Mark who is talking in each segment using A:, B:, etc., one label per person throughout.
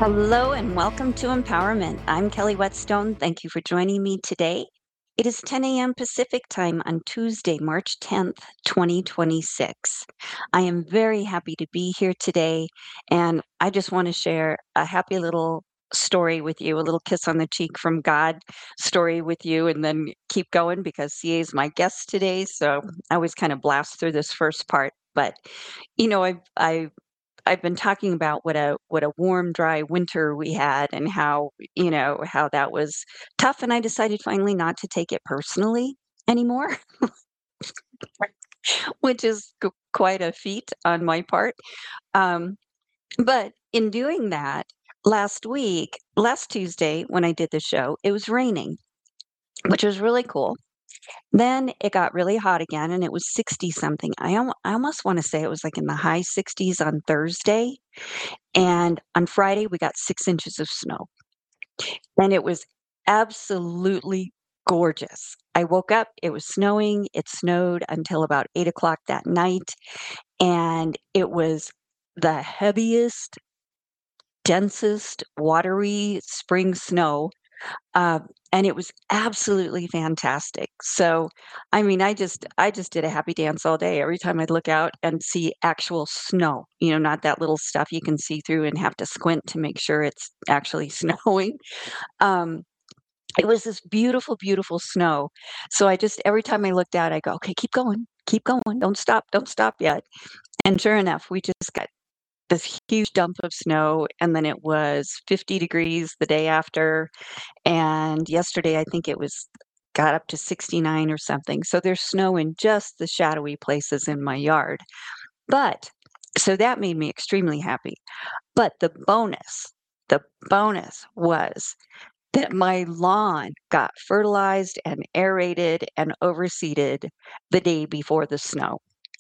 A: Hello and welcome to Empowerment. I'm Kelly Whetstone. Thank you for joining me today. It is 10 a.m. Pacific time on Tuesday, March 10th, 2026. I am very happy to be here today, and I just want to share a happy little story with you, a little kiss on the cheek from God story with you, and then keep going because CA is my guest today. So I always kind of blast through this first part. But, I've been talking about what a warm, dry winter we had and how that was tough, and I decided finally not to take it personally anymore, which is quite a feat on my part. Um, but in doing that, last Tuesday when I did the show, it was raining, which was really cool. Then it got really hot again, and it was 60 something. I almost want to say it was like in the high 60s on Thursday. And on Friday, we got 6 inches of snow, and it was absolutely gorgeous. I woke up, it was snowing. It snowed until about 8 o'clock that night, and it was the heaviest, densest, watery spring snow. Uh, and it was absolutely fantastic. So, I mean, I just did a happy dance all day. Every time I'd look out and see actual snow, not that little stuff you can see through and have to squint to make sure it's actually snowing. Um, it was this beautiful, beautiful snow. So I just every time I looked out, I go, okay, keep going, don't stop yet. And sure enough, we just got this huge dump of snow, and then it was 50 degrees the day after, and yesterday, I think it was got up to 69 or something. So there's snow in just the shadowy places in my yard. But so that made me extremely happy. But the bonus was that my lawn got fertilized and aerated and overseeded the day before the snow.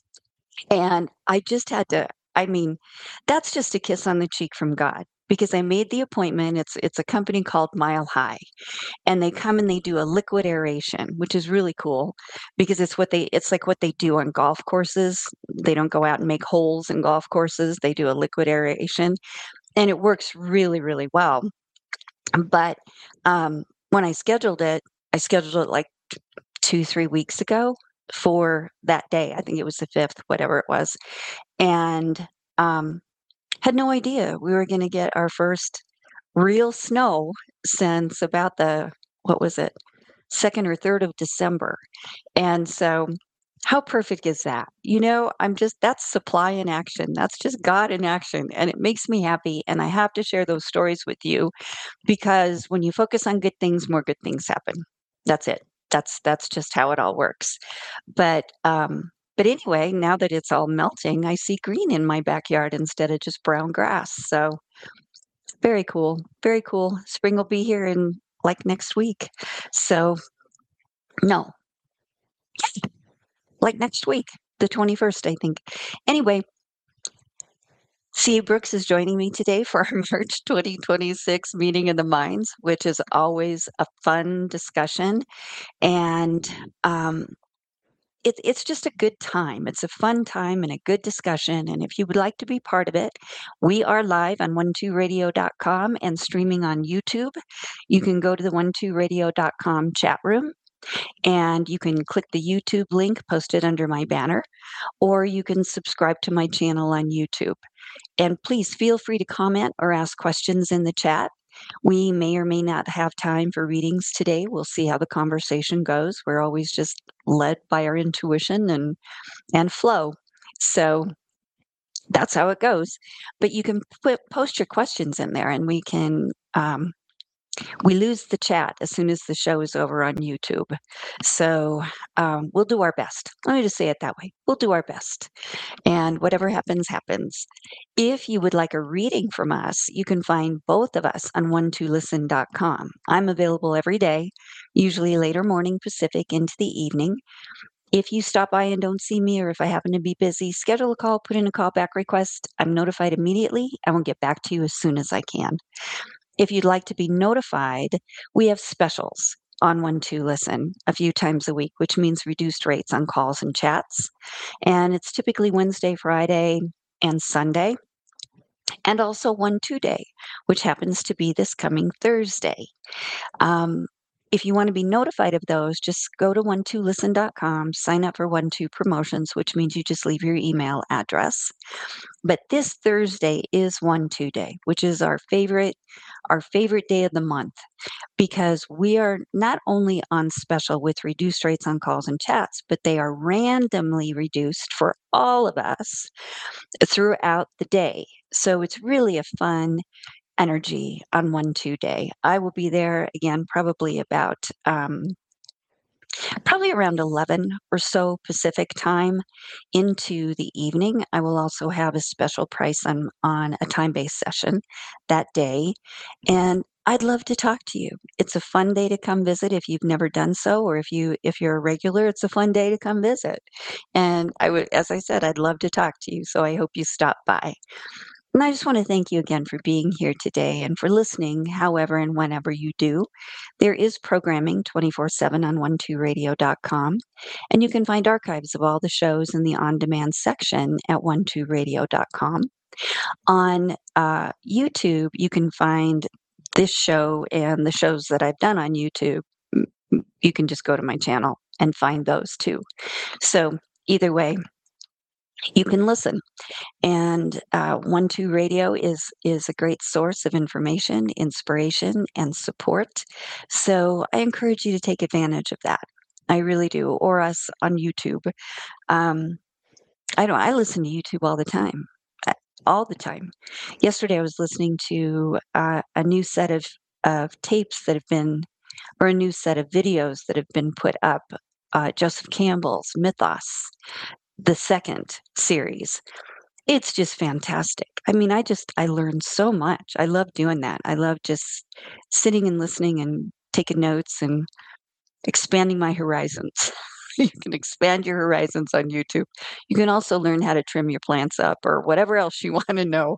A: And I just had to, I mean, that's just a kiss on the cheek from God because I made the appointment. It's a company called Mile High, and they come and they do a liquid aeration, which is really cool because it's like what they do on golf courses. They don't go out and make holes in golf courses. They do a liquid aeration, and it works really, really well. But when I scheduled it like 2, 3 weeks ago for that day. I think it was the 5th, whatever it was, and had no idea we were going to get our first real snow since about the what was it, 2nd or 3rd of December. And so how perfect is that? I'm just that's supply in action. That's just God in action, and it makes me happy, and I have to share those stories with you because when you focus on good things, more good things happen. That's it. That's just how it all works. But anyway, now that it's all melting, I see green in my backyard instead of just brown grass. So very cool. Very cool. Spring will be here in like next week. So no, like next week, the 21st, I think. Anyway, C. Brooks is joining me today for our March 2026 meeting of the minds, which is always a fun discussion. And it's just a good time. It's a fun time and a good discussion. And if you would like to be part of it, we are live on 12radio.com and streaming on YouTube. You can go to the 12radio.com chat room and you can click the YouTube link posted under my banner, or you can subscribe to my channel on YouTube. And please feel free to comment or ask questions in the chat. We may or may not have time for readings today. We'll see how the conversation goes. We're always just led by our intuition and flow. So that's how it goes. But you can post your questions in there, and we lose the chat as soon as the show is over on YouTube. So we'll do our best. Let me just say it that way. We'll do our best. And whatever happens, happens. If you would like a reading from us, you can find both of us on 12listen.com. I'm available every day, usually later morning Pacific into the evening. If you stop by and don't see me, or if I happen to be busy, schedule a call, put in a callback request. I'm notified immediately. I will get back to you as soon as I can. If you'd like to be notified, we have specials on 12Listen a few times a week, which means reduced rates on calls and chats. And it's typically Wednesday, Friday, and Sunday. and also 1-2 Day, which happens to be this coming Thursday. Um, if you want to be notified of those, just go to 12listen.com, sign up for 12 promotions, which means you just leave your email address. But this Thursday is 1-2 Day, which is our favorite day of the month because we are not only on special with reduced rates on calls and chats, but they are randomly reduced for all of us throughout the day. So it's really a fun energy on 1-2 Day. I will be there again, probably around 11 or so Pacific time into the evening. I will also have a special price on a time-based session that day, and I'd love to talk to you. It's a fun day to come visit if you've never done so, or if you're a regular, it's a fun day to come visit. And I would, as I said, I'd love to talk to you, so I hope you stop by. And I just want to thank you again for being here today and for listening, however and whenever you do. There is programming 24/7 on 12radio.com, and you can find archives of all the shows in the on demand section at 12radio.com. On YouTube, you can find this show and the shows that I've done on YouTube. You can just go to my channel and find those too. So, either way, you can listen. And 1-2 Radio is a great source of information, inspiration, and support. So I encourage you to take advantage of that. I really do. Or us on YouTube. Um, I listen to YouTube all the time. All the time. Yesterday, I was listening to a new set of tapes that have been, or a new set of videos that have been put up. Joseph Campbell's Mythos, the second series. It's just fantastic. I mean, I learned so much. I love doing that. I love just sitting and listening and taking notes and expanding my horizons. You can expand your horizons on YouTube. You can also learn how to trim your plants up or whatever else you want to know.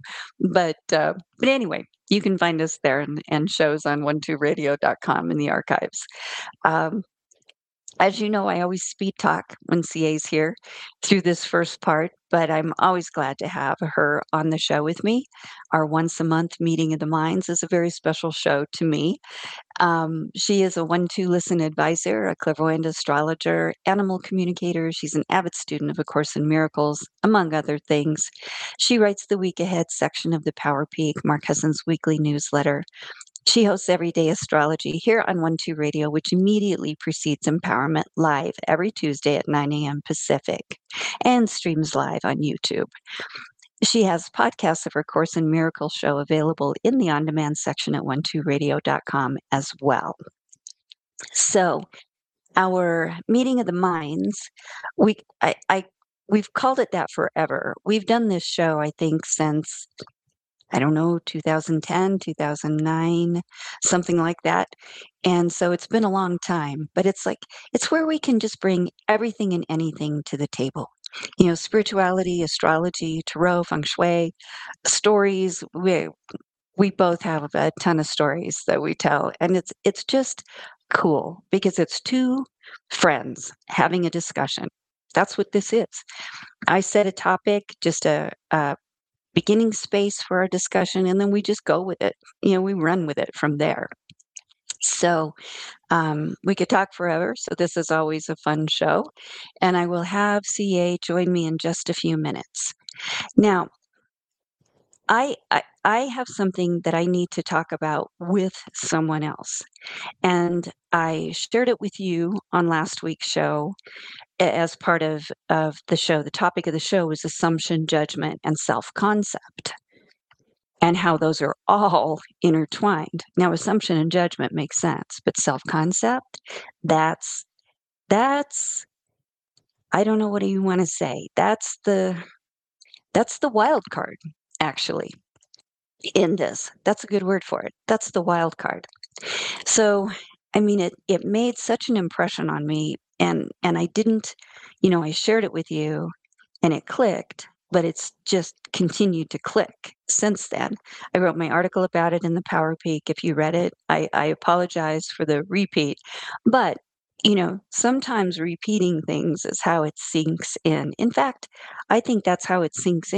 A: But anyway, you can find us there and shows on 12radio.com in the archives. Um, as you know, I always speed talk when CA's here through this first part, but I'm always glad to have her on the show with me. Our once a month meeting of the minds is a very special show to me. She is a 1-2 Listen advisor, a clairvoyant astrologer, animal communicator. She's an avid student of A Course in Miracles, among other things. She writes the week ahead section of the Power Peak, Mark Huson's weekly newsletter. She hosts Everyday Astrology here on 1-2 Radio, which immediately precedes Empowerment Live every Tuesday at 9 a.m. Pacific and streams live on YouTube. She has podcasts of her Course in Miracles show available in the on-demand section at 12radio.com as well. So our meeting of the minds, we've called it that forever. We've done this show, I think, since I don't know, 2010, 2009, something like that. And so it's been a long time, but it's where we can just bring everything and anything to the table. You know, spirituality, astrology, tarot, feng shui, stories. We both have a ton of stories that we tell, and it's just cool because it's two friends having a discussion. That's what this is. I set a topic, just a beginning space for our discussion, and then we just go with it. You know, we run with it from there. So we could talk forever. So this is always a fun show. And I will have CA join me in just a few minutes. Now, I have something that I need to talk about with someone else. And I shared it with you on last week's show as part of the show. The topic of the show was assumption, judgment, and self concept, and how those are all intertwined. Now, assumption and judgment make sense, but self-concept, that's that's I don't know what do you want to say. That's the wild card, actually, in this. That's a good word for it. That's the wild card. So, I mean, it made such an impression on me, and I didn't, I shared it with you, and it clicked, but it's just continued to click since then. I wrote my article about it in the Power Peak. If you read it, I apologize for the repeat, but sometimes repeating things is how it sinks in. In fact, I think that's how it sinks in.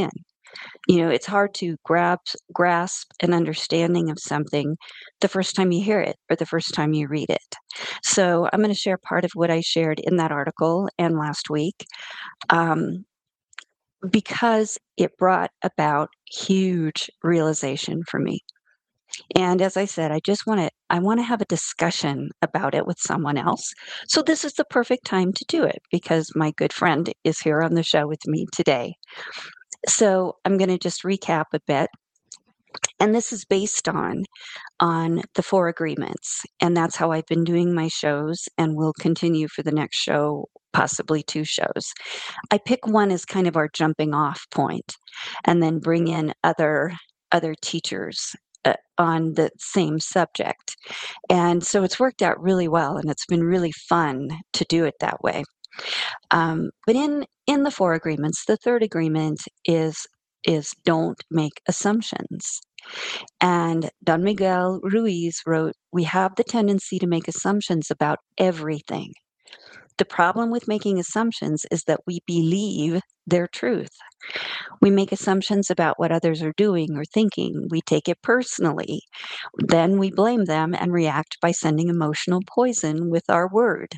A: It's hard to grasp an understanding of something the first time you hear it or the first time you read it. So I'm going to share part of what I shared in that article and last week, um, because it brought about huge realization for me. And as I said, I want to have a discussion about it with someone else. So this is the perfect time to do it because my good friend is here on the show with me today. So I'm going to just recap a bit. And this is based on the 4 agreements, and that's how I've been doing my shows and will continue for the next show, possibly 2 shows. I pick one as kind of our jumping off point and then bring in other teachers, on the same subject. And so it's worked out really well, and it's been really fun to do it that way. But in the 4 agreements, the 3rd agreement is don't make assumptions. And Don Miguel Ruiz wrote, "We have the tendency to make assumptions about everything. The problem with making assumptions is that we believe their truth. We make assumptions about what others are doing or thinking. We take it personally. Then we blame them and react by sending emotional poison with our word."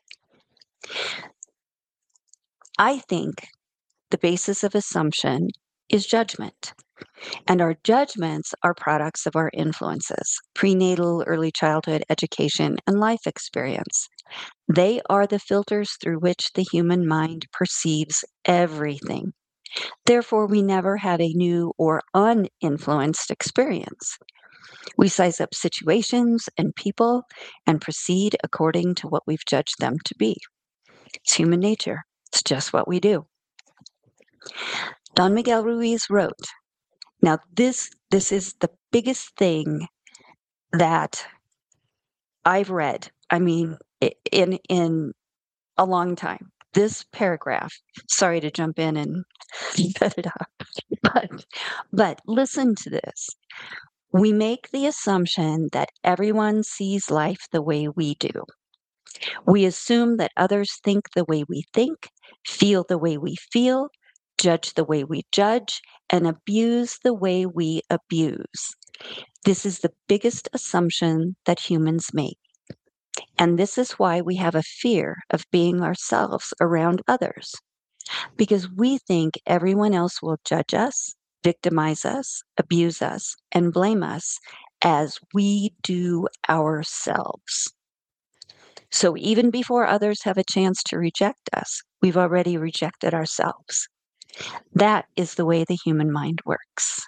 A: I think the basis of assumption is judgment. And our judgments are products of our influences, prenatal, early childhood, education, and life experience. They are the filters through which the human mind perceives everything. Therefore, we never have a new or uninfluenced experience. We size up situations and people and proceed according to what we've judged them to be. It's human nature. It's just what we do. Don Miguel Ruiz wrote, now this is the biggest thing that I've read, I mean, in a long time. This paragraph, sorry to jump in and cut it off, but listen to this. We make the assumption that everyone sees life the way we do. We assume that others think the way we think, feel the way we feel, judge the way we judge, and abuse the way we abuse. This is the biggest assumption that humans make. And this is why we have a fear of being ourselves around others, because we think everyone else will judge us, victimize us, abuse us, and blame us as we do ourselves. So even before others have a chance to reject us, we've already rejected ourselves. That is the way the human mind works.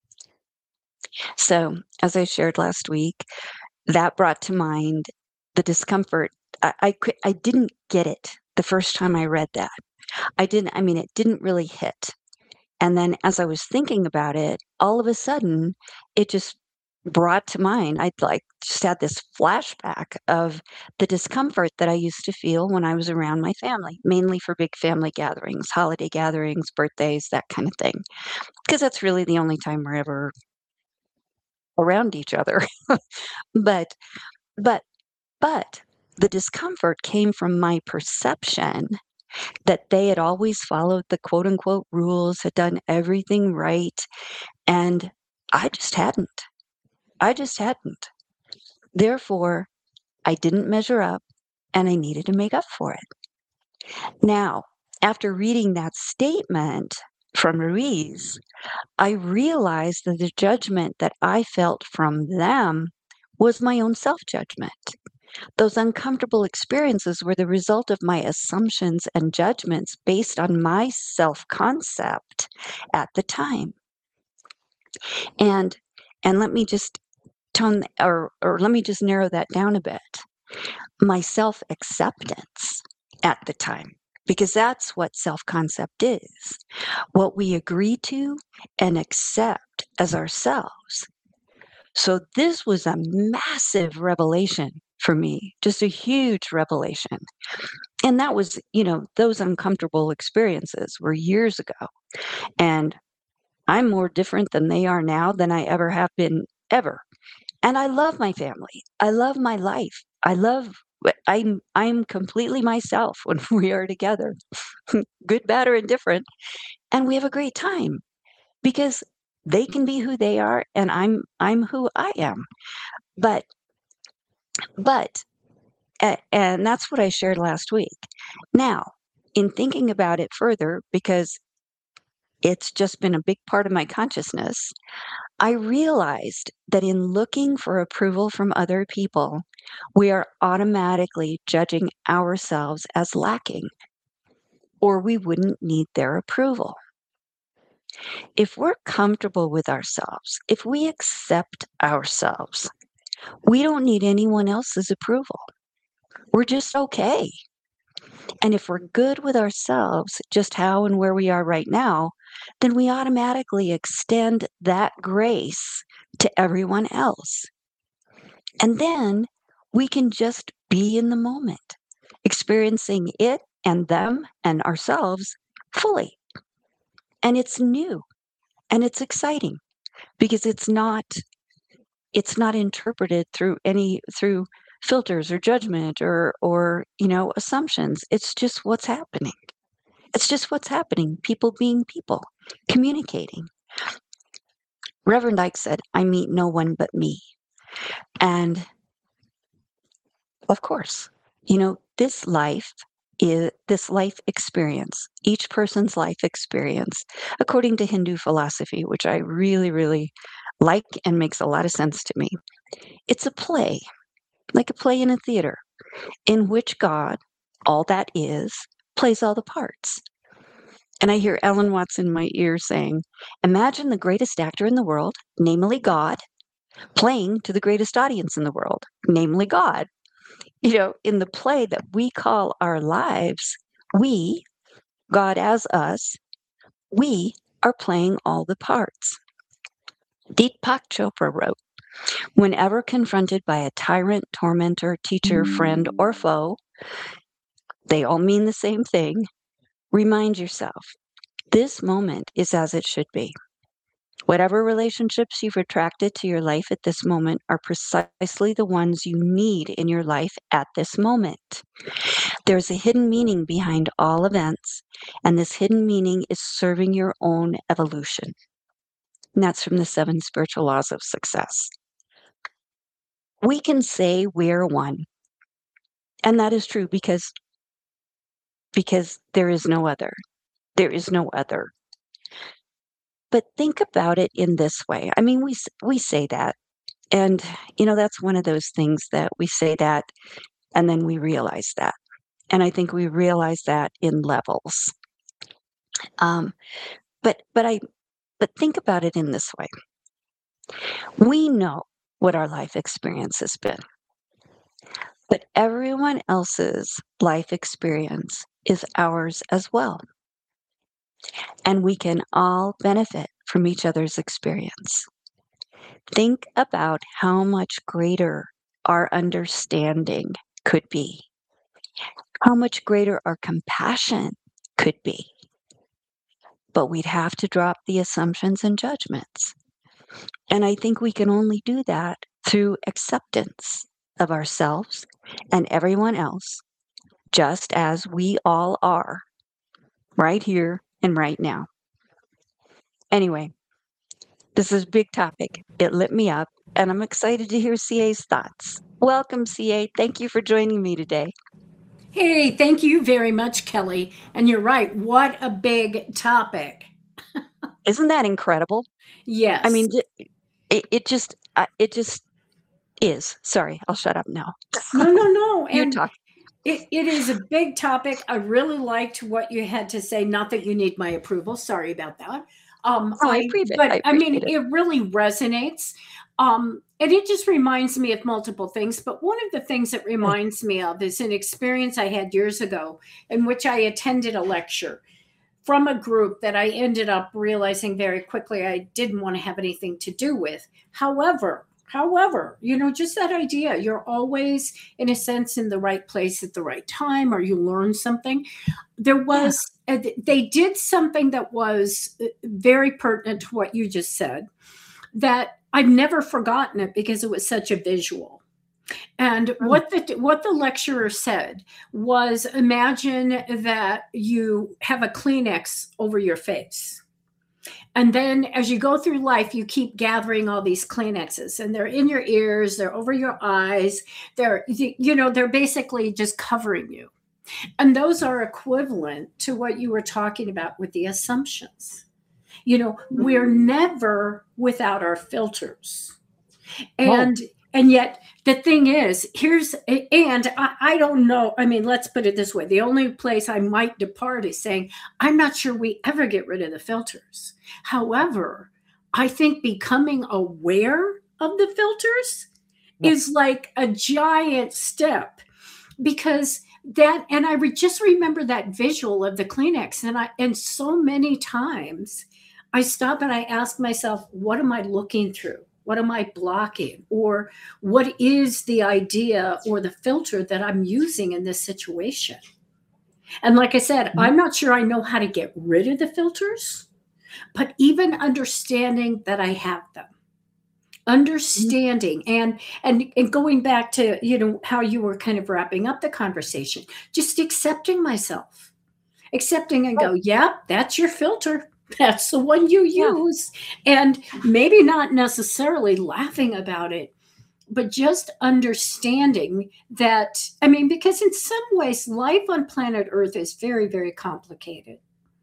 A: So, as I shared last week, that brought to mind the discomfort. I didn't get it the first time I read that. I mean, it didn't really hit. And then as I was thinking about it, all of a sudden, it just brought to mind, I'd like just had this flashback of the discomfort that I used to feel when I was around my family, mainly for big family gatherings, holiday gatherings, birthdays, that kind of thing. Because that's really the only time we're ever around each other. But but but the discomfort came from my perception that they had always followed the quote unquote rules, had done everything right, and I just hadn't. I just hadn't. Therefore, I didn't measure up and I needed to make up for it. Now, after reading that statement from Ruiz, I realized that the judgment that I felt from them was my own self judgment. Those uncomfortable experiences were the result of my assumptions and judgments based on my self concept at the time. And and let me just let me just narrow that down a bit. My self acceptance at the time, because that's what self concept is, what we agree to and accept as ourselves. So this was a massive revelation for me, just a huge revelation. And that was, those uncomfortable experiences were years ago. And I'm more different than they are now than I ever have been, ever. And I love my family. I love my life. I'm completely myself when we are together, good, bad, or indifferent, and we have a great time. because they can be who they are and I'm who I am. But but and that's what I shared last week. Now, in thinking about it further, because it's just been a big part of my consciousness, I realized that in looking for approval from other people, we are automatically judging ourselves as lacking, or we wouldn't need their approval. If we're comfortable with ourselves, if we accept ourselves, we don't need anyone else's approval. We're just okay. And if we're good with ourselves, just how and where we are right now, then we automatically extend that grace to everyone else. And then we can just be in the moment, experiencing it and them and ourselves fully. And it's new and it's exciting because it's not interpreted through filters or judgment or assumptions. It's just what's happening. It's just what's happening. People being people, communicating. Reverend Ike said, I meet no one but me. And of course, this life experience, each person's life experience, according to Hindu philosophy, which I really, really like and makes a lot of sense to me. It's a play, like a play in a theater, in which God, all that is, plays all the parts. And I hear Ellen Watts in my ear saying, imagine the greatest actor in the world, namely God, playing to the greatest audience in the world, namely God. In the play that we call our lives, we, God as us, we are playing all the parts. Deepak Chopra wrote, whenever confronted by a tyrant, tormentor, teacher, friend, or foe, they all mean the same thing. Remind yourself, this moment is as it should be. Whatever relationships you've attracted to your life at this moment are precisely the ones you need in your life at this moment. There's a hidden meaning behind all events, and this hidden meaning is serving your own evolution. And that's from the 7 Spiritual Laws of Success. We can say we're one, and that is true because there is no other. There is no other. But think about it in this way. I mean, we say that, and that's one of those things that we say that, and then we realize that. And I think we realize that in levels. Um, but think about it in this way. We know what our life experience has been, but everyone else's life experience is ours as well. And we can all benefit from each other's experience. Think about how much greater our understanding could be, how much greater our compassion could be. But we'd have to drop the assumptions and judgments. And I think we can only do that through acceptance of ourselves and everyone else, just as we all are, right here and right now. Anyway, this is a big topic. It lit me up, and I'm excited to hear CA's thoughts. Welcome, CA. Thank you for joining me today.
B: Hey, thank you very much, Kelly. And you're right. What a big topic.
A: Isn't that incredible? I
B: Yes.
A: mean, it just is. Sorry, I'll shut up now.
B: No, no, no.
A: You
B: And
A: talk.
B: it is a big topic. I really liked what you had to say. Not that you need my approval. Sorry about that.
A: Oh, I appreciate it. I
B: But I mean,
A: appreciate it.
B: it really resonates. And it just reminds me of multiple things. But one of the things it
A: Good.
B: reminds me of is an experience I had years ago in which I attended a lecture from a group that I ended up realizing very quickly I didn't want to have anything to do with. However, just that idea, you're always, in a sense, in the right place at the right time, or you learn something.
A: Yeah.
B: They did something that was very pertinent to what you just said, that I've never forgotten it because it was such a visual. And
A: Mm,
B: what the lecturer said was, imagine that you have a Kleenex over your face. And then as you go through life, you keep gathering all these Kleenexes, and they're in your ears, they're over your eyes, they're basically just covering you. And those are equivalent to what you were talking about with the assumptions. We're never without our filters.
A: Oh,
B: And yet the thing is, I don't know. I mean, let's put it this way. The only place I might depart is saying, I'm not sure we ever get rid of the filters. However, I think becoming aware of the filters is like a giant step, because and I just remember that visual of the Kleenex, and so many times I stop and I ask myself, what am I looking through? What am I blocking? Or what is the idea or the filter that I'm using in this situation? And like I said, I'm not sure I know how to get rid of the filters, but even understanding that I have them, understanding and going back to how you were kind of wrapping up the conversation, just accepting myself, accepting and go, yep, that's your filter. That's the one you use. And maybe not necessarily laughing about it, but just understanding that, I mean, because in some ways, life on planet Earth is very, very complicated.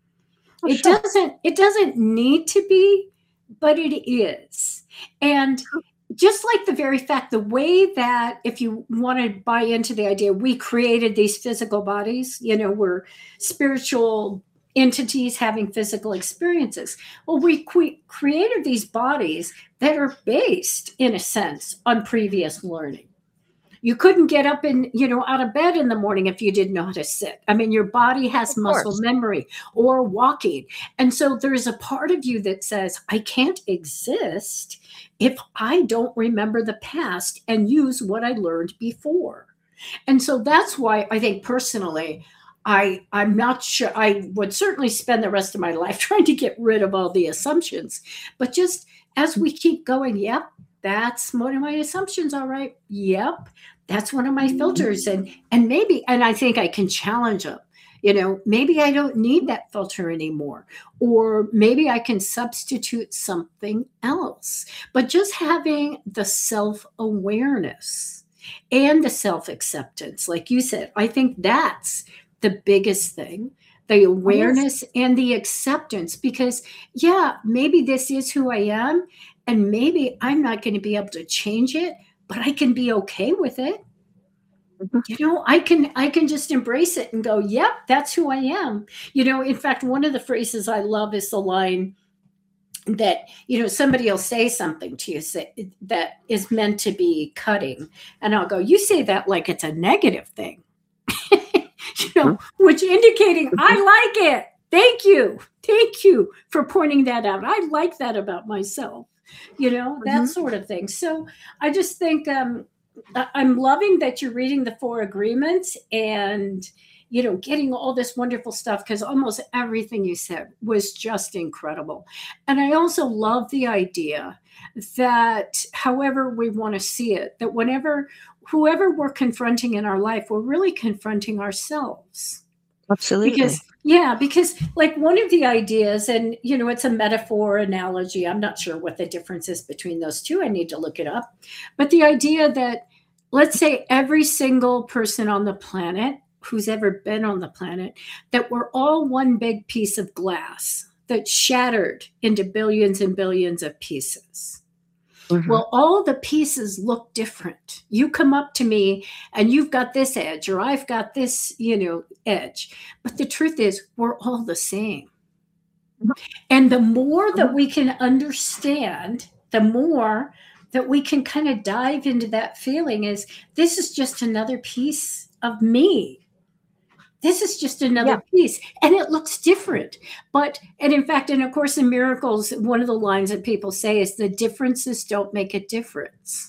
B: It doesn't need to be, but it is. And just like the very fact, the way that, if you want to buy into the idea, we created these physical bodies, we're spiritual entities having physical experiences. Well, we created these bodies that are based, in a sense, on previous learning. You couldn't get up out of bed in the morning if you didn't know how to sit. I mean, your body has muscle memory, or walking. And so there's a part of you that says, I can't exist if I don't remember the past and use what I learned before. And so that's why I think personally, I'm not sure. I would certainly spend the rest of my life trying to get rid of all the assumptions. But just as we keep going, yep, that's one of my assumptions. All right. Yep. That's one of my filters. And I think I can challenge them. Maybe I don't need that filter anymore, or maybe I can substitute something else. But just having the self-awareness and the self-acceptance, like you said, I think that's the biggest thing, the awareness and the acceptance, because maybe this is who I am, and maybe I'm not going to be able to change it, but I can be okay with it. I can just embrace it and go, yep, that's who I am. In fact, one of the phrases I love is the line that, somebody will say something to you that is meant to be cutting. And I'll go, you say that like it's a negative thing. Which indicating I like it. Thank you. Thank you for pointing that out. I like that about myself, that sort of thing. So I just think I'm loving that you're reading the 4 Agreements and, getting all this wonderful stuff, because almost everything you said was just incredible. And I also love the idea that however we want to see it, that whoever we're confronting in our life, we're really confronting ourselves.
A: absolutely.
B: Because like one of the ideas, and it's a metaphor analogy. I'm not sure what the difference is between those two. I need to look it up. But the idea that, let's say every single person on the planet who's ever been on the planet, that we're all one big piece of glass that's shattered into billions and billions of pieces. Well, all the pieces look different. You come up to me and you've got this edge, or I've got this, edge. But the truth is, we're all the same. And the more that we can understand, the more that we can kind of dive into that feeling is, this is just another piece of me. This is just another piece, and it looks different. And in fact, in A Course in Miracles, one of the lines that people say is, the differences don't make a difference.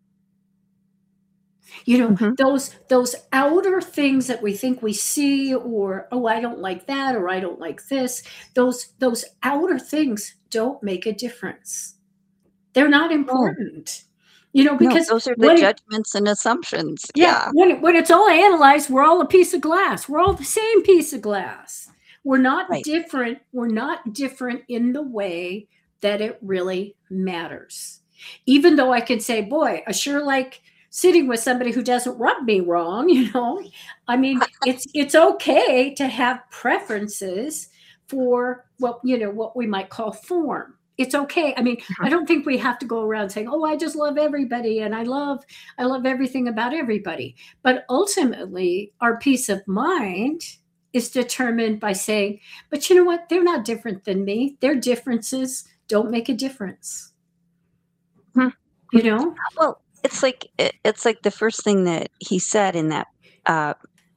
B: Those outer things that we think we see, or, oh, I don't like that, or I don't like this, those outer things don't make a difference. They're not important. Because
A: those are the judgments and assumptions.
B: When it's all analyzed, we're all a piece of glass. We're all the same piece of glass. We're not
A: Right.
B: different. We're not different in the way that it really matters. Even though I could say, boy, I sure like sitting with somebody who doesn't rub me wrong, I mean, it's okay to have preferences for what we might call form. It's okay. I mean, I don't think we have to go around saying, "Oh, I just love everybody and I love everything about everybody." But ultimately, our peace of mind is determined by saying, "But you know what? They're not different than me. Their differences don't make a difference."
A: Hmm.
B: You know?
A: Well, it's like the first thing that he said in that uh,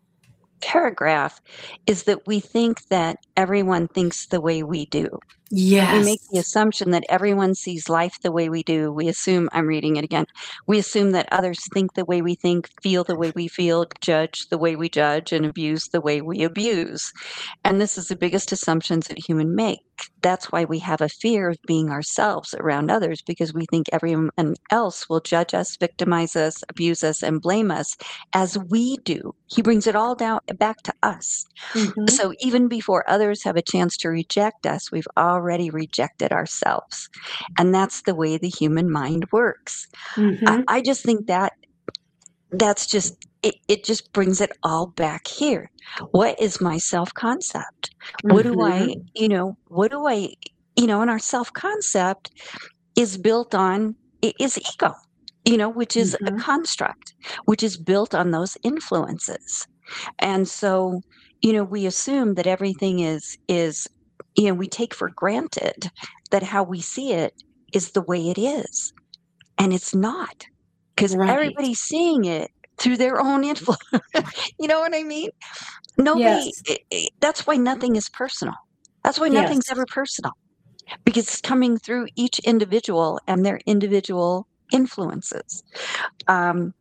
A: paragraph is that we think that everyone thinks the way we do. We make the
B: Yes.
A: assumption that everyone sees life the way we do. We assume, I'm reading it again. We assume that others think the way we think, feel the way we feel, judge the way we judge, and abuse the way we abuse. And this is the biggest assumptions that humans make. That's why we have a fear of being ourselves around others, because we think everyone else will judge us, victimize us, abuse us, and blame us as we do. He brings it all down back to us.
B: Mhm.
A: So even before others have a chance to reject us, we've already rejected ourselves. And that's the way the human mind works.
B: Mhm.
A: I just think that that's just it just brings it all back here. What is my self-concept? What do I,
B: Mhm.
A: what do I, and our self-concept is built on is ego, which is a
B: Mhm.
A: construct, which is built on those influences. And so, we assume that everything is, we take for granted that how we see it is the way it is. And it's not, because
B: Right.
A: everybody's seeing it through their own influence. You know what I mean? Nobody,
B: Yes.
A: that's why nothing is personal. That's why
B: Yes.
A: nothing's ever personal, because it's coming through each individual and their individual influences. Um,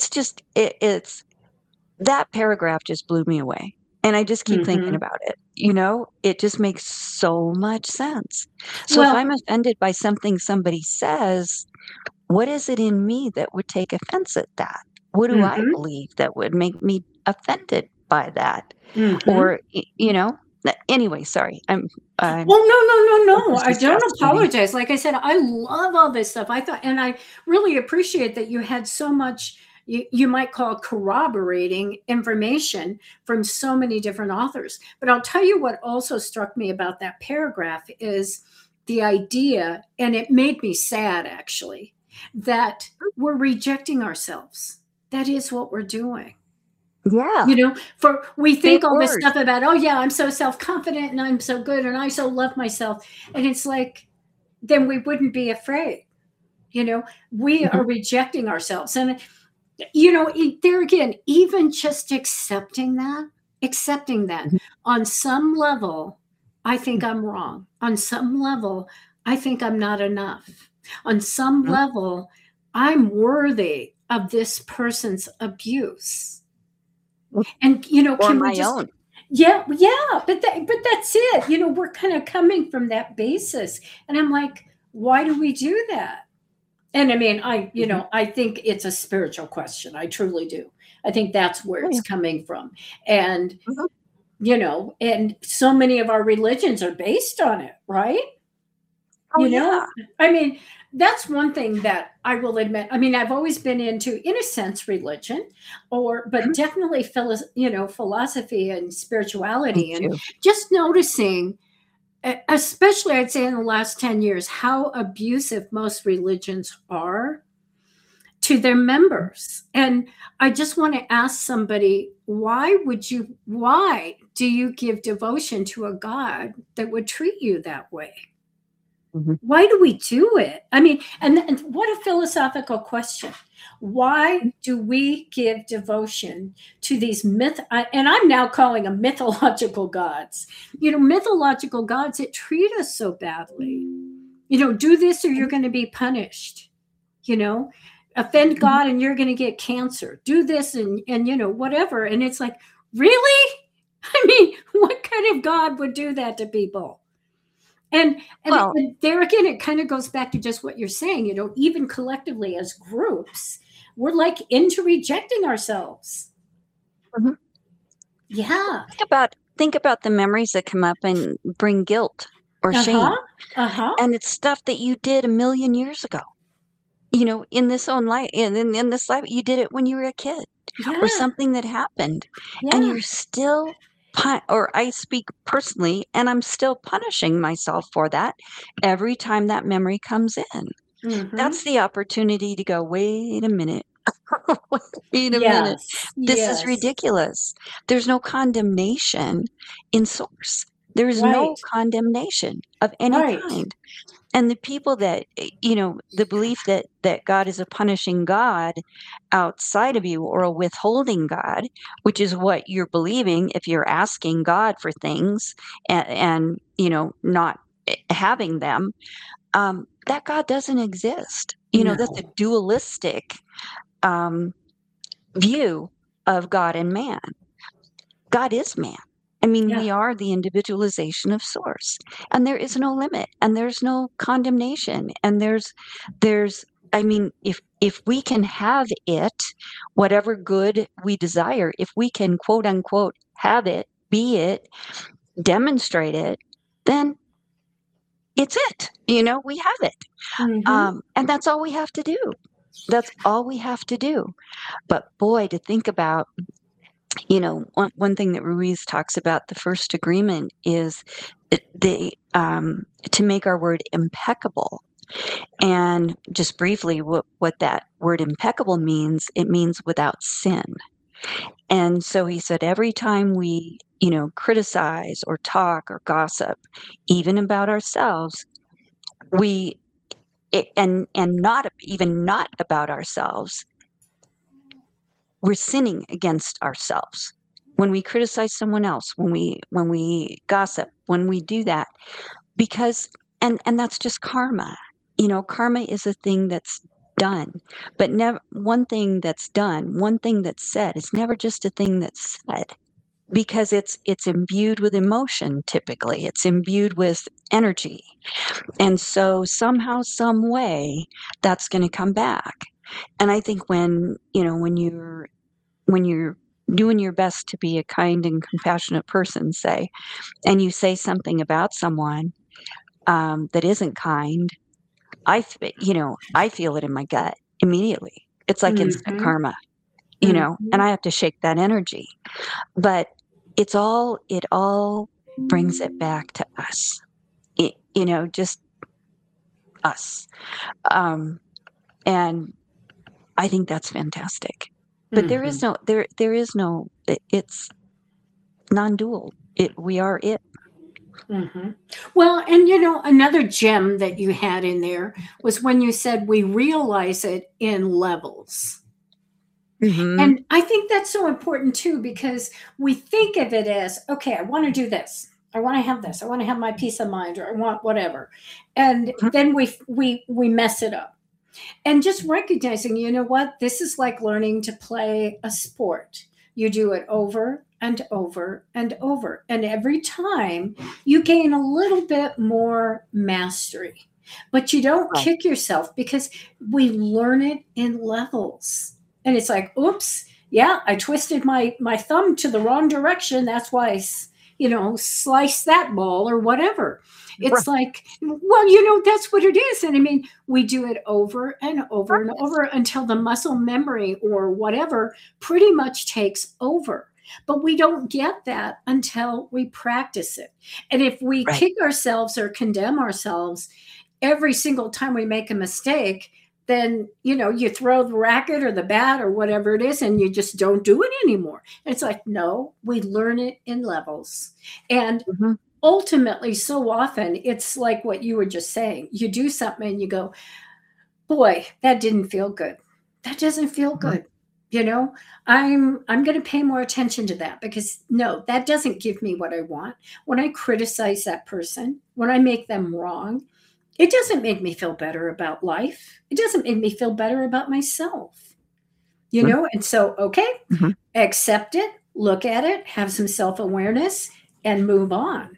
A: it's that paragraph just blew me away, and I just keep thinking
B: Mhm.
A: about it, it just makes so much sense. So if
B: Well,
A: I'm offended by something somebody says, what is it in me that would take offense at that? What do I
B: mhm.
A: believe that would make me offended by that?
B: Mhm.
A: Or, anyway, sorry,
B: Oh, no, no, no,
A: this
B: no.
A: is
B: I
A: just
B: don't
A: fascinating.
B: apologize. Like I said, I love all this stuff. I thought, and I really appreciate that you had so much, you might call corroborating information from so many different authors. But I'll tell you what also struck me about that paragraph is the idea, and it made me sad actually, that we're rejecting ourselves. That is what we're doing.
A: Yeah,
B: For we think
A: big
B: all this
A: word.
B: stuff about, oh yeah, I'm so self-confident and I'm so good and I so love myself. And it's like, then we wouldn't be afraid. You know, we
A: Mhm,
B: are rejecting ourselves. And, there again, even just accepting that
A: mhm,
B: on some level, I think I'm wrong. On some level, I think I'm not enough. On some
A: mhm.
B: level, I'm worthy of this person's abuse. And
A: Or
B: can we
A: my
B: just
A: own.
B: yeah, yeah, but that's it. We're kind of coming from that basis. And I'm like, why do we do that? And I mean,
A: Mhm.
B: I think it's a spiritual question. I truly do. I think that's where
A: Oh,
B: it's
A: yeah.
B: coming from. And
A: Mhm.
B: and so many of our religions are based on it, right?
A: Oh,
B: You
A: yeah.
B: know, I mean, that's one thing that I will admit. I mean, I've always been into, in a sense, religion, but
A: Mhm.
B: definitely philosophy and
A: Me
B: spirituality, and
A: too.
B: just noticing, especially I'd say in the last 10 years, how abusive most religions are to their
A: Mhm.
B: members. And I just want to ask somebody, why do you give devotion to a God that would treat you that way?
A: Mhm.
B: Why do we do it? I mean, and what a philosophical question. Why do we give devotion to these and I'm now calling them mythological gods? Mythological gods that treat us so badly. Do this or you're
A: Mhm.
B: going to be punished. You know, offend
A: Mhm.
B: God and you're going to get cancer. Do this and whatever. And it's like, really? I mean, what kind of God would do that to people? And and
A: Well,
B: and there again, it kind of goes back to just what you're saying, even collectively as groups, we're like into rejecting ourselves.
A: mhm.
B: Yeah.
A: Think about think about the memories that come up and bring guilt or
B: Uh-huh.
A: shame.
B: Uh-huh.
A: And it's stuff that you did a million years ago. You know, in this own life, in this life, you did it when you were a kid or
B: Yeah.
A: something that happened, and
B: Yeah.
A: you're still or I speak personally, and I'm still punishing myself for that every time that memory comes in.
B: Mm-hmm.
A: That's the opportunity to go, wait a minute. Wait a minute.
B: Yes.
A: This is
B: Yes.
A: ridiculous. There's no condemnation in source. There is no
B: Right.
A: condemnation of any
B: Right.
A: kind. And the people that the belief that God is a punishing God outside of you or a withholding God, which is what you're believing if you're asking God for things and not having them, that God doesn't exist. That's a
B: No.
A: dualistic um, view of God and man. God is man. I mean,
B: Yeah.
A: we are the individualization of source, and there is no limit, and there's no condemnation, and there's I mean, if we can have it, whatever good we desire, if we can quote unquote have it, be it, demonstrate it, then it's it. We have it.
B: Mm-hmm.
A: And that's all we have to do. That's all we have to do. But boy, to think about, one thing that Ruiz talks about, the first agreement is to make our word impeccable. And just briefly, what that word impeccable means, it means without sin. And so he said, every time we, criticize or talk or gossip, even about ourselves, we, and not even not about ourselves, we're sinning against ourselves when we criticize someone else, when we gossip, when we do that, because and that's just karma. Karma is a thing that's done, but never one thing that's done, one thing that's said is never just a thing that's said, because it's imbued with emotion. Typically it's imbued with energy, and so somehow, some way, that's going to come back. And I think when you're doing your best to be a kind and compassionate person, say, and you say something about someone that isn't kind, I feel it in my gut immediately. It's like instant
B: Mm-hmm.
A: karma,
B: Mm-hmm.
A: and I have to shake that energy. But it all brings it back to us, just us. Um, and I think that's fantastic. But there
B: Mm-hmm.
A: is no, there is no, it's non-dual. We are it.
B: Mm-hmm. Well, and another gem that you had in there was when you said we realize it in levels.
A: Hmm.
B: And I think that's so important too, because we think of it as, okay, I want to do this. I want to have this. I want to have my peace of mind, or I want whatever. And then we mess it up. And just recognizing, you know what, this is like learning to play a sport. You do it over and over and over. And every time you gain a little bit more mastery. But you don't
A: Right.
B: kick yourself, because we learn it in levels. And it's like, oops, yeah, I twisted my thumb to the wrong direction. That's why slice that ball or whatever.
A: Right.
B: It's like, well, that's what it is. And I mean, we do it over and over and over until the muscle memory or whatever pretty much takes over. But we don't get that until we practice it. And if we
A: Right.
B: kick ourselves or condemn ourselves every single time we make a mistake, then you throw the racket or the bat or whatever it is, and you just don't do it anymore. And it's like, no, we learn it in levels. And
A: Hmm.
B: ultimately, so often it's like what you were just saying. You do something and you go, boy, that didn't feel good. That doesn't feel
A: Hmm.
B: good. You know, I'm going to pay more attention to that, because no, that doesn't give me what I want. When I criticize that person, when I make them wrong, it doesn't make me feel better about life. It doesn't make me feel better about myself. And so, okay,
A: Hmm.
B: accept it, look at it, have some self-awareness, and move on.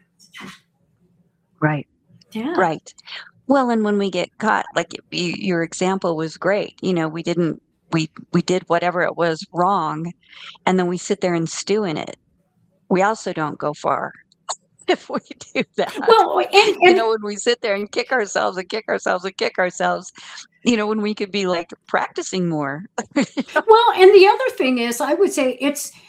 A: Right.
B: Yeah.
A: Right. Well, and when we get caught, like your example was great. We didn't, we did whatever it was wrong, and then we sit there and stew in it. we also don't go far if we do that.
B: Well, and
A: When we sit there and kick ourselves and kick ourselves and kick ourselves, when we could be, like, practicing more.
B: well, and the other thing is, I would say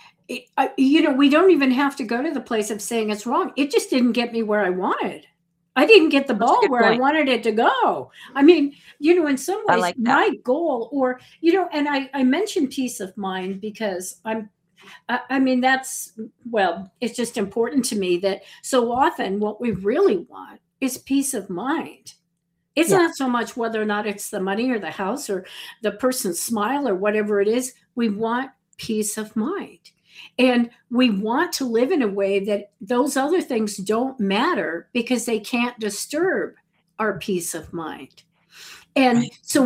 B: we don't even have to go to the place of saying it's wrong. It just didn't get me where I wanted. I didn't get the
A: That's a
B: ball
A: good
B: where I
A: point.
B: wanted it to go. I mean, in some
A: I
B: ways,
A: like that.
B: my goal, or, and I mentioned peace of mind because I mean, well, it's just important to me that so often what we really want is peace of mind. It's
A: Yeah.
B: not so much whether or not it's the money or the house or the person's smile or whatever it is. We want peace of mind. And we want to live in a way that those other things don't matter because they can't disturb our peace of mind. And
A: Right.
B: so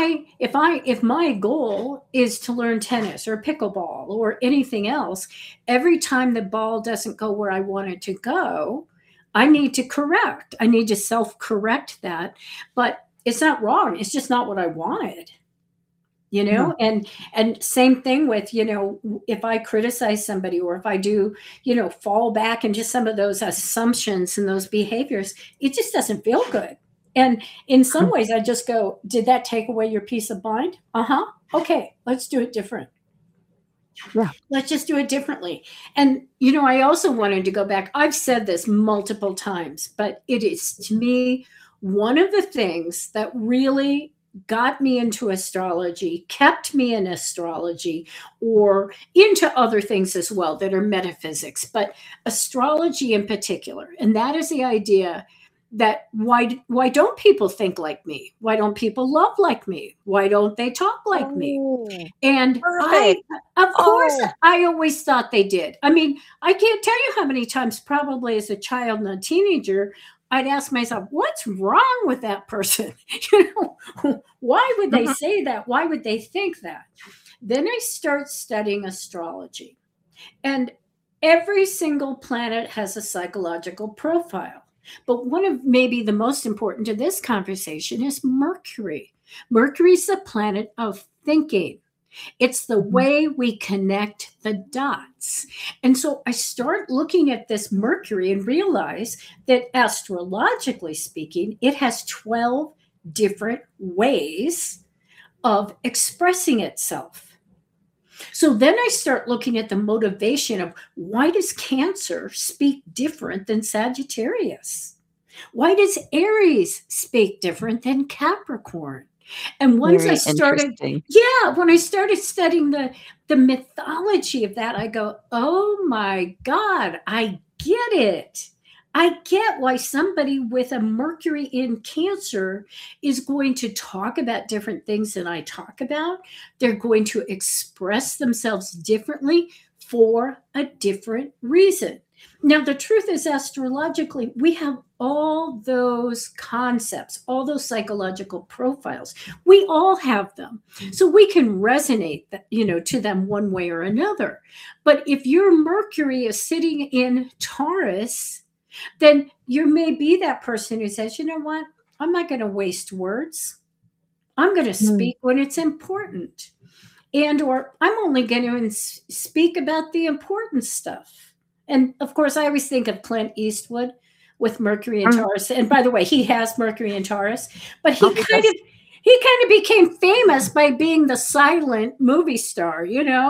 B: if my goal is to learn tennis or pickleball or anything else, every time the ball doesn't go where I want it to go, I need to correct. I need to self-correct that. But it's not wrong. It's just not what I wanted.
A: Mhm.
B: And same thing with, if I criticize somebody or if I do, fall back into some of those assumptions and those behaviors, it just doesn't feel good. And in some
A: Mhm.
B: ways I just go, did that take away your peace of mind? Uh-huh. Okay, let's do it different.
A: Yeah.
B: Let's just do it differently. And I also wanted to go back. I've said this multiple times, but it is, to me, one of the things that really got me into astrology, kept me in astrology, or into other things as well that are metaphysics, but astrology in particular. And that is the idea that why don't people think like me? Why don't people love like me? Why don't they talk like me?
A: Oh,
B: And
A: perfect.
B: of course,
A: Oh,
B: I always thought they did. I mean, I can't tell you how many times, probably as a child and a teenager, I'd ask myself, what's wrong with that person? Why would they
A: mhm.
B: say that? Why would they think that? Then I start studying astrology, and every single planet has a psychological profile. But one of maybe the most important to this conversation is Mercury. Mercury's the planet of thinking. It's the
A: Mhm.
B: way we connect the dots. And so I start looking at this Mercury and realize that astrologically speaking, it has 12 different ways of expressing itself. So then I start looking at the motivation of, why does Cancer speak different than Sagittarius? Why does Aries speak different than Capricorn? And once I
A: Very
B: started,
A: interesting.
B: yeah, when I started studying the mythology of that, I go, oh my God, I get it. I get why somebody with a Mercury in Cancer is going to talk about different things than I talk about. They're going to express themselves differently for a different reason. Now, the truth is, astrologically, we have all those concepts, all those psychological profiles. We all have them. So we can resonate to them one way or another. But if your Mercury is sitting in Taurus, then you may be that person who says, you know what? I'm not going to waste words. I'm going to
A: Mm.
B: speak when it's important. And or I'm only going to speak about the important stuff. And of course, I always think of Clint Eastwood with Mercury and
A: Mm.
B: Taurus. And by the way, he has Mercury and Taurus, but
A: Oh, he does.
B: he kind of became famous by being the silent movie star,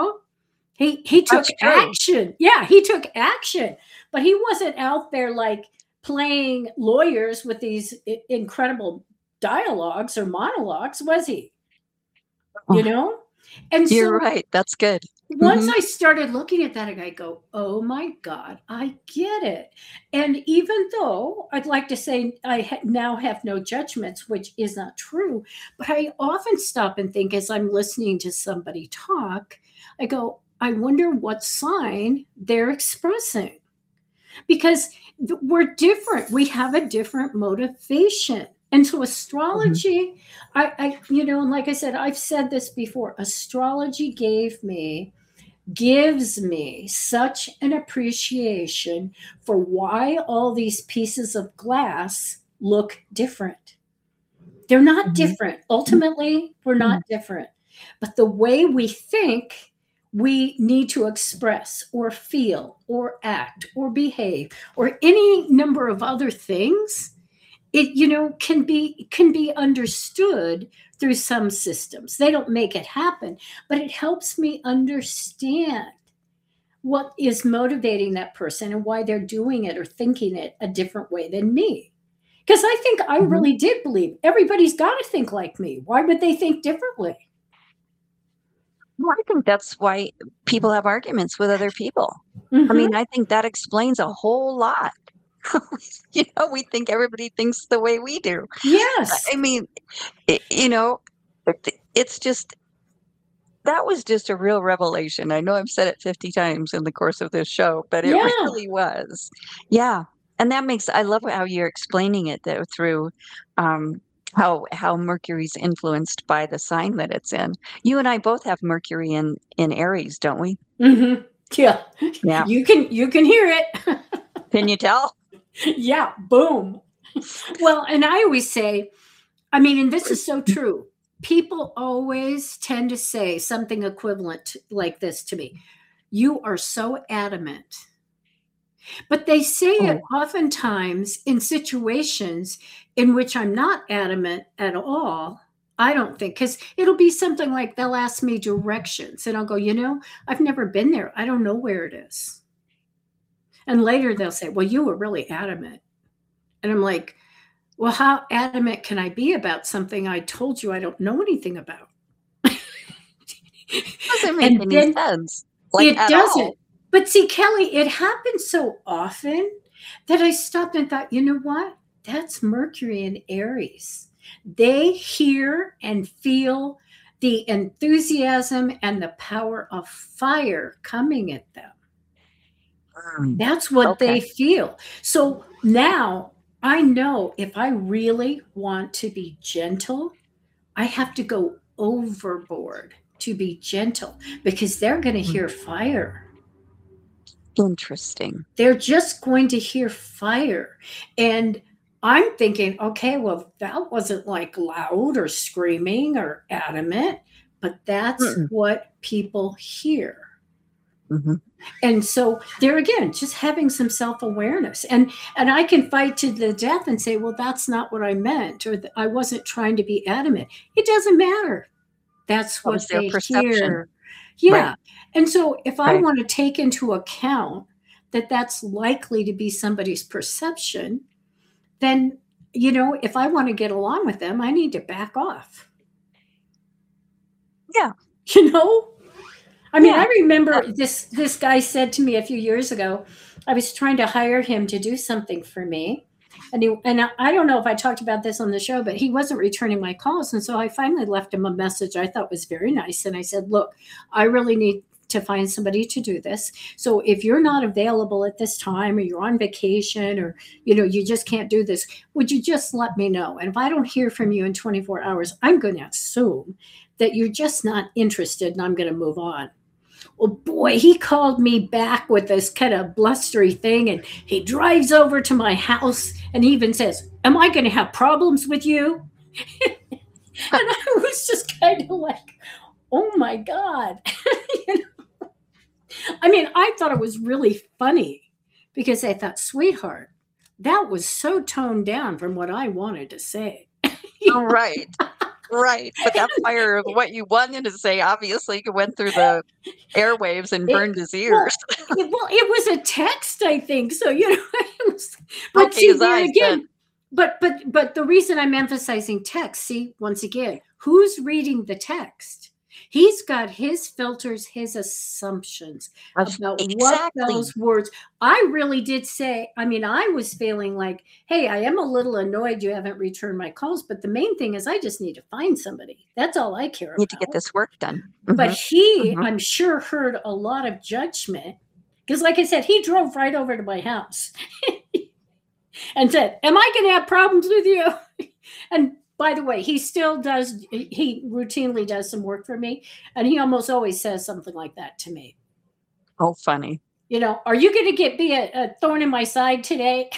B: He took
A: That's true.
B: action. Yeah, he took action, but he wasn't out there like playing lawyers with these incredible dialogues or monologues, was he? You
A: Oh,
B: know? And
A: you're
B: so
A: right. That's good.
B: once
A: Mhm.
B: I started looking at that, I go, oh my God, I get it. And even though I'd like to say I now have no judgments, which is not true, but I often stop and think as I'm listening to somebody talk, I go, I wonder what sign they're expressing because we're different. We have a different motivation. And so
A: Mhm.
B: astrology, and like I said, I've said this before, astrology gives me such an appreciation for why all these pieces of glass look different. They're not
A: Mhm.
B: different. Ultimately, we're not
A: Mhm.
B: different. But the way we think, we need to express or feel or act or behave or any number of other things, it can be understood through some systems. They don't make it happen, but it helps me understand what is motivating that person and why they're doing it or thinking it a different way than me. Because I
A: Mhm.
B: really did believe everybody's got to think like me. Why would they think differently?
A: Well, I think that's why people have arguments with other people. I
B: Hmm.
A: mean, I think that explains a whole lot. We think everybody thinks the way we do.
B: Yes.
A: I mean, it's just that was just a real revelation. I know I've said it 50 times in the course of this show, but it
B: Yeah.
A: really was. Yeah, and that makes I love how you're explaining it though through, um, how Mercury's influenced by the sign that it's in. You and I both have Mercury in Aries, don't we?
B: Hmm. Yeah.
A: Yeah.
B: You can hear it.
A: Can you tell?
B: Yeah. Boom. Well, and I always say, I mean, and this is so true. People always tend to say something equivalent like this to me. You are so adamant. But they say it
A: Oh,
B: oftentimes in situations in which I'm not adamant at all. I don't think, because it'll be something like they'll ask me directions and I'll go, I've never been there. I don't know where it is. And later they'll say, well, you were really adamant. And I'm like, well, how adamant can I be about something I told you I don't know anything about?
A: doesn't make
B: And
A: any
B: then
A: sense, like,
B: it
A: at all.
B: doesn't. But see, Kelly, it happens so often that I stopped and thought, you know what? That's Mercury and Aries. They hear and feel the enthusiasm and the power of fire coming at them.
A: Mm,
B: That's what
A: okay.
B: they feel. So now I know if I really want to be gentle, I have to go overboard to be gentle because they're going to
A: Mm,
B: hear fire.
A: interesting.
B: They're just going to hear fire. And I'm thinking, okay, well, that wasn't like loud or screaming or adamant, but that's
A: Mm-mm.
B: what people hear.
A: Mhm.
B: And so there again, just having some self-awareness. And I can fight to the death and say, well, that's not what I meant, or I wasn't trying to be adamant. It doesn't matter. That's
A: That was
B: what
A: their
B: they
A: perception.
B: hear.
A: Right,
B: Yeah. And so if I
A: right.
B: want to take into account that that's likely to be somebody's perception, then, if I want to get along with them, I need to back off.
A: Yeah,
B: You know? I mean, I
A: yeah.
B: remember
A: That
B: this guy said to me a few years ago, I was trying to hire him to do something for me. And I don't know if I talked about this on the show, but he wasn't returning my calls. And so I finally left him a message I thought was very nice. And I said, look, I really need to find somebody to do this. So if you're not available at this time or you're on vacation or you just can't do this, would you just let me know? And if I don't hear from you in 24 hours, I'm going to assume that you're just not interested and I'm going to move on. Well, boy, he called me back with this kind of blustery thing, and he drives over to my house and he even says, am I going to have problems with you? And I was just kind of like, oh my God. You know? I mean, I thought it was really funny because I thought, sweetheart, that was so toned down from what I wanted to say.
A: oh, right, right, but that fire of what you wanted to say obviously went through the airwaves and
B: It
A: burned his ears.
B: well, it was a text, I think. So, it was, but
A: Okay,
B: see
A: his
B: there
A: eyes then.
B: again, but the reason I'm emphasizing text, see, once again, who's reading the text? He's got his filters, his assumptions about what
A: Exactly.
B: those words. I really did say, I mean, I was feeling like, hey, I am a little annoyed you haven't returned my calls, but the main thing is I just need to find somebody. That's all I care
A: Need to get
B: about.
A: this work done.
B: But
A: Mhm,
B: he,
A: mhm.
B: I'm sure, heard a lot of judgment because, like I said, he drove right over to my house and said, am I going to have problems with you? And by the way, he still does, he routinely does some work for me. And he almost always says something like that to me.
A: Oh, funny.
B: Are you going to be a thorn in my side today?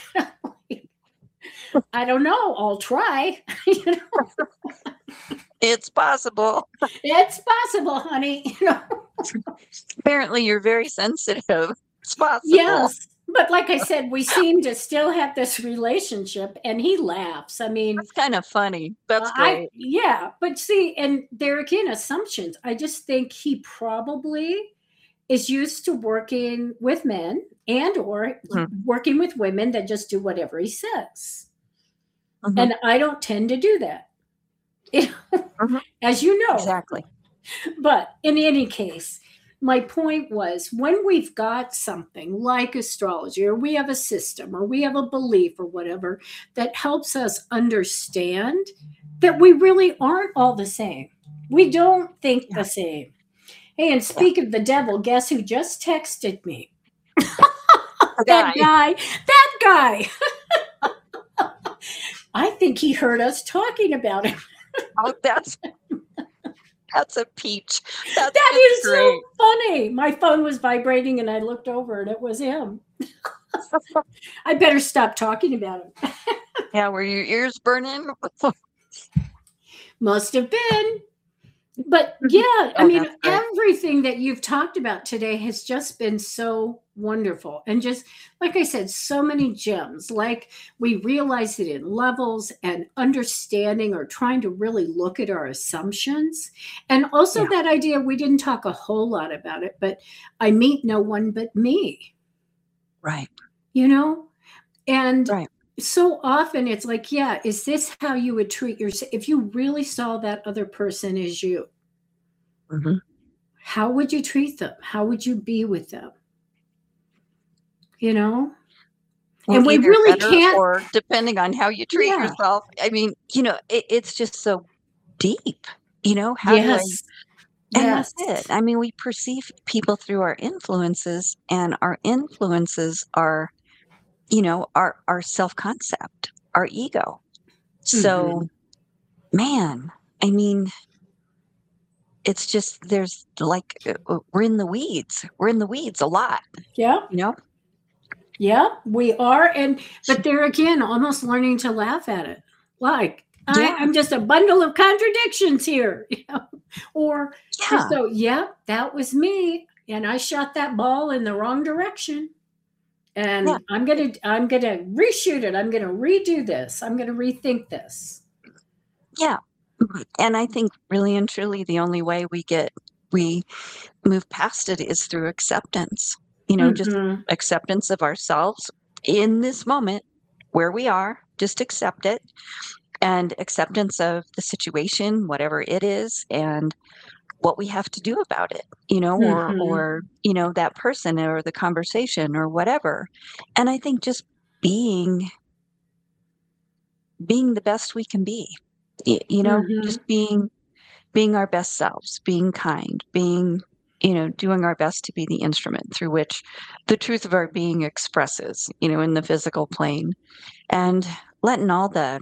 B: I don't know. I'll try. you know,
A: It's possible.
B: it's possible, honey.
A: Apparently, you're very sensitive. It's possible.
B: Yes. But like I said, we seem to still have this relationship, and he laughs. I mean,
A: That's kind of funny. That's great.
B: yeah, but see, and there again, assumptions. I just think he probably is used to working with men and or
A: Mhm,
B: working with women that just do whatever he says.
A: mhm,
B: And I don't tend to do that,
A: mhm.
B: as you know.
A: Exactly.
B: But in any case, my point was when we've got something like astrology, or we have a system, or we have a belief, or whatever, that helps us understand that we really aren't all the same. We don't think
A: Yeah.
B: the same. Hey, and
A: Yeah.
B: speak of the devil, guess who just texted me?
A: The
B: That
A: guy.
B: guy, that guy. I think he heard us talking about him.
A: Oh, that's a peach. That's
B: That
A: just
B: is so
A: great.
B: funny. My phone was vibrating and I looked over and it was him. I better stop talking about him.
A: Yeah, were your ears burning?
B: Must have been. But yeah, I
A: Oh,
B: mean,
A: that's great.
B: everything that you've talked about today has just been so wonderful. And just like I said, so many gems. Like we realize it in levels and understanding or trying to really look at our assumptions. And also
A: Yeah,
B: that idea, we didn't talk a whole lot about it, but I meet no one but me,
A: right,
B: you know? And
A: right.
B: so often it's like, yeah, is this how you would treat yourself if you really saw that other person as you?
A: Mhm.
B: How would you treat them? How would you be with them? You know?
A: Well,
B: And we
A: either
B: really
A: better
B: can't,
A: or depending on how you treat
B: yeah.
A: yourself. I mean, it's just so deep. How do I
B: Yes.
A: and that's
B: Yes.
A: it. I mean, we perceive people through our influences, and our influences are, our self-concept, our ego. So,
B: Mhm.
A: man, I mean, it's just there's like we're in the weeds. We're in the weeds a lot,
B: Yeah.
A: you know?
B: Yeah, we are. And but there again, almost learning to laugh at it. Like,
A: Yeah,
B: I'm just a bundle of contradictions here. Or just
A: yeah,
B: so, yeah, that was me. And I shot that ball in the wrong direction.
A: yeah,
B: And I'm gonna reshoot it. I'm gonna redo this. I'm gonna rethink this.
A: yeah. And I think really and truly the only way we move past it is through acceptance. Just
B: Mhm.
A: acceptance of ourselves in this moment where we are, just accept it, and acceptance of the situation, whatever it is, and what we have to do about it,
B: Mhm.
A: that person or the conversation or whatever. And I think just being being the best we can be,
B: Mhm.
A: just being our best selves, being kind, doing our best to be the instrument through which the truth of our being expresses, in the physical plane, and letting all the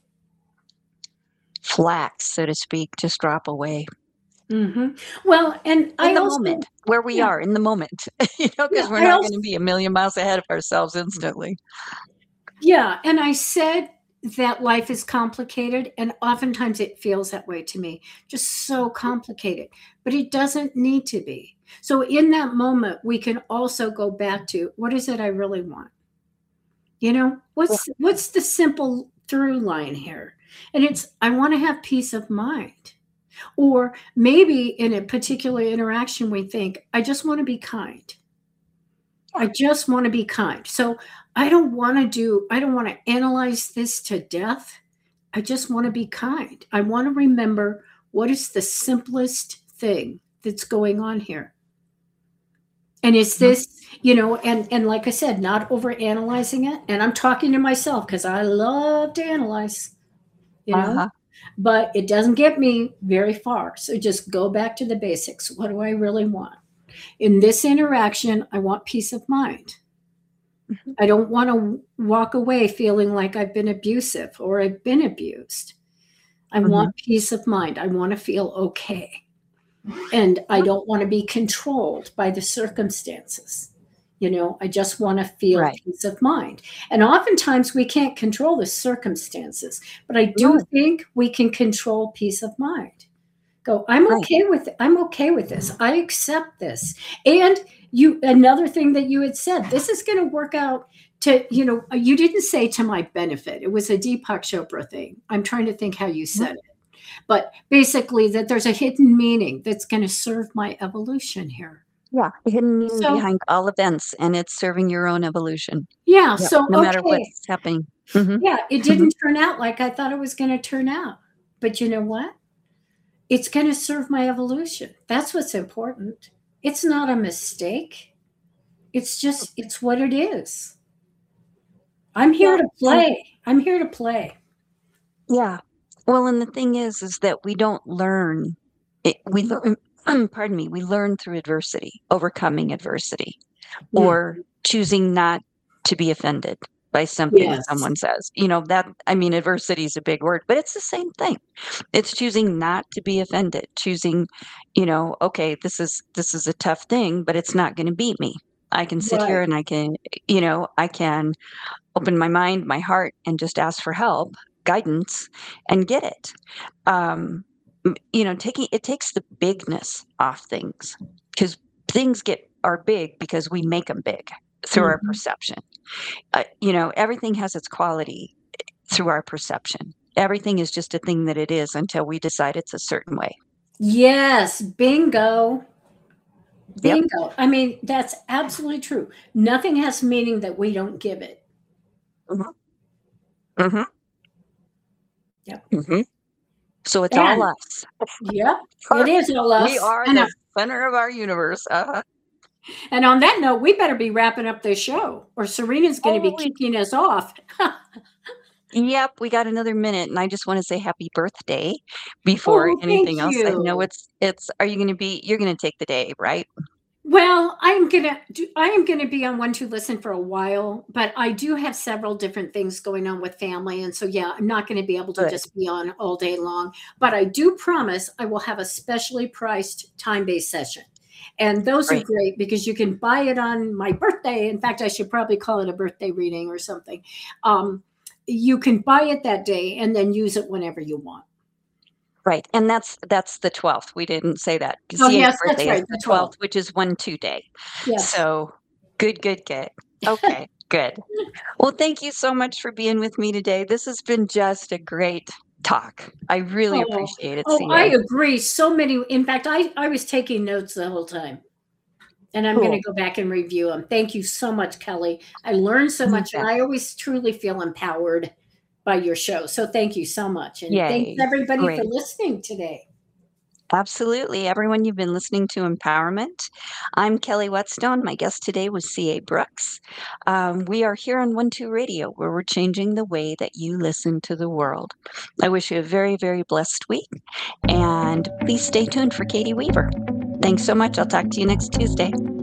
A: flax, so to speak, just drop away
B: Mhm. Well, and
A: in
B: I
A: the moment
B: also,
A: where we
B: yeah,
A: are in the moment,
B: yeah,
A: because we're
B: I
A: not
B: also,
A: going to be a million miles ahead of ourselves instantly.
B: yeah, and I said that life is complicated, and oftentimes it feels that way to me, just so complicated, but it doesn't need to be. So in that moment, we can also go back to what is it I really want?
A: Yeah.
B: What's the simple through line here? And it's I want to have peace of mind. Or maybe in a particular interaction, we think, I just want to be kind. I just want to be kind. So I don't want to analyze this to death. I just want to be kind. I want to remember what is the simplest thing that's going on here. And is
A: Mhm.
B: this, and like I said, not over analyzing it. And I'm talking to myself because I love to analyze, you know,
A: Uh-huh.
B: but it doesn't get me very far. So just go back to the basics. What do I really want? In this interaction, I want peace of mind.
A: Mhm.
B: I don't want to walk away feeling like I've been abusive or I've been abused. I
A: Mhm.
B: want peace of mind. I want to feel okay. And I don't want to be controlled by the circumstances. I just want to feel
A: Right.
B: peace of mind. And oftentimes we can't control the circumstances, but I do
A: No.
B: think we can control peace of mind. Go, I'm
A: Right.
B: okay with it. I'm okay with this. I accept this. And you, another thing that you had said, this is going to work out to, you didn't say to my benefit. It was a Deepak Chopra thing. I'm trying to think how you
A: Mhm.
B: said it. But basically, that there's a hidden meaning that's going to serve my evolution here.
A: Yeah, the hidden meaning
B: So,
A: behind all events, and it's serving your own evolution.
B: yeah.
A: Yep,
B: So,
A: no matter
B: okay.
A: what's happening. Mhm,
B: Yeah, it
A: mhm.
B: didn't turn out like I thought it was going to turn out. But you know what? It's going to serve my evolution. That's what's important. It's not a mistake. It's what it is. I'm here
A: Yeah,
B: to
A: and
B: play. I'm here to play.
A: yeah. Well, and the thing is that we don't learn we learn pardon me, we learn through adversity, overcoming adversity,
B: Mm,
A: or choosing not to be offended by something
B: yes.
A: someone says. That I mean, adversity is a big word, but it's the same thing. It's choosing not to be offended, choosing, okay, this is a tough thing, but it's not gonna beat me. I can sit here
B: Right.
A: and I can open my mind, my heart, and just ask for help, guidance, and get it. Taking it takes the bigness off things because things are big because we make them big through our
B: Mhm.
A: perception. Everything has its quality through our perception. Everything is just a thing that it is until we decide it's a certain way.
B: Yes. Bingo.
A: Yep.
B: Bingo. I mean, that's absolutely true. Nothing has meaning that we don't give it.
A: Hmm. Hmm.
B: Yep.
A: Hmm. So it's all
B: And
A: us.
B: yep, it is all
A: We
B: us.
A: are the center of our universe.
B: And on that note, we better be wrapping up this show, or Serena's going to be
A: Oh,
B: kicking us off.
A: yep, we got another minute, and I just wanna say happy birthday before
B: Oh, thank
A: anything else. I know
B: you.
A: it's are you gonna you're gonna take the day, right?
B: Well, I am gonna be on One to Listen for a while, but I do have several different things going on with family, and so, yeah, I'm not gonna be able to
A: Good,
B: just be on all day long, but I do promise I will have a specially priced time-based session, and those are
A: great.
B: great because you can buy it on my birthday. In fact, I should probably call it a birthday reading or something. You can buy it that day and then use it whenever you want.
A: Right, and that's the 12th, we didn't say that.
B: Oh,
A: CA's
B: yes, that's
A: birthday is
B: right,
A: the
B: the
A: 12th,
B: 12th.
A: which is 1-2 day.
B: Yes.
A: So, good, good, good. Okay, good. Well, thank you so much for being with me today. This has been just a great talk. I really
B: Oh,
A: appreciate it,
B: oh, I
A: CA.
B: agree. So many. In fact, I was taking notes the whole time, and I'm going to
A: Cool.
B: go back and review them. Thank you so much, Kelly. I learned so
A: You
B: much, and
A: bet.
B: I always truly feel empowered by your show. So thank you so much, and thanks
A: Yay,
B: everybody for
A: great.
B: listening today.
A: Absolutely. Everyone, you've been listening to Empowerment. I'm Kelly Whetstone. My guest today was C.A. Brooks. We are here on 1-2 Radio, where we're changing the way that you listen to the world. I wish you a very, very blessed week, and please stay tuned for Katie Weaver. Thanks so much. I'll talk to you next Tuesday.